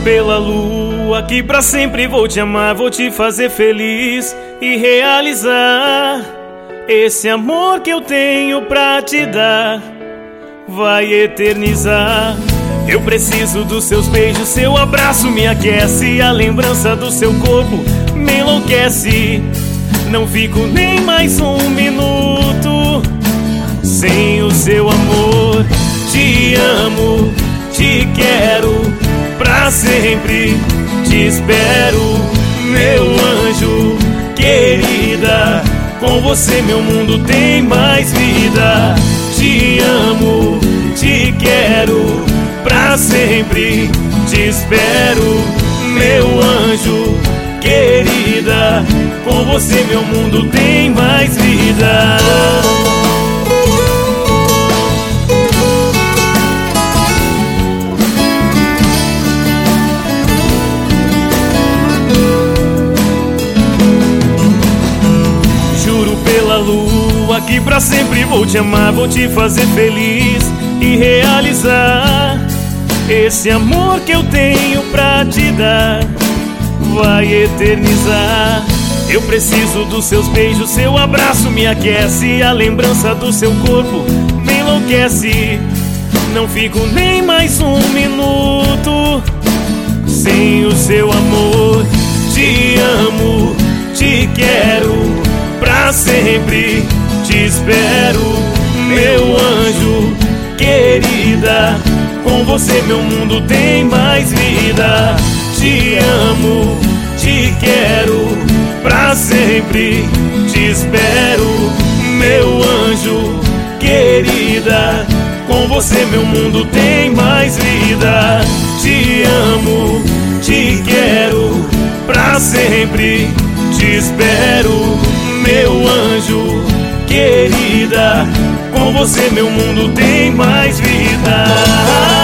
pela lua que pra sempre vou te amar, vou te fazer feliz e realizar. Esse amor que eu tenho pra te dar vai eternizar. Eu preciso dos seus beijos, seu abraço me aquece, a lembrança do seu corpo me enlouquece. Não fico nem mais um minuto sem o seu amor. Te amo, te quero pra sempre, te espero, meu anjo, querida. Com você meu mundo tem mais vida. Te amo, te quero pra sempre, te espero, meu anjo, querida. Com você meu mundo tem mais vida. Juro pela lua que pra sempre vou te amar, vou te fazer feliz e realizar. Esse amor que eu tenho pra te dar vai eternizar. Eu preciso dos seus beijos, seu abraço me aquece, a lembrança do seu corpo me enlouquece. Não fico nem mais um minuto sem o seu amor. Te amo, te quero pra sempre, te espero, meu anjo, querida. Com você meu mundo tem mais vida. Te amo, te quero pra sempre, te espero, meu anjo, querida. Com você meu mundo tem mais vida. Te amo, te quero pra sempre, te espero, meu anjo, querida. Com você meu mundo tem mais vida.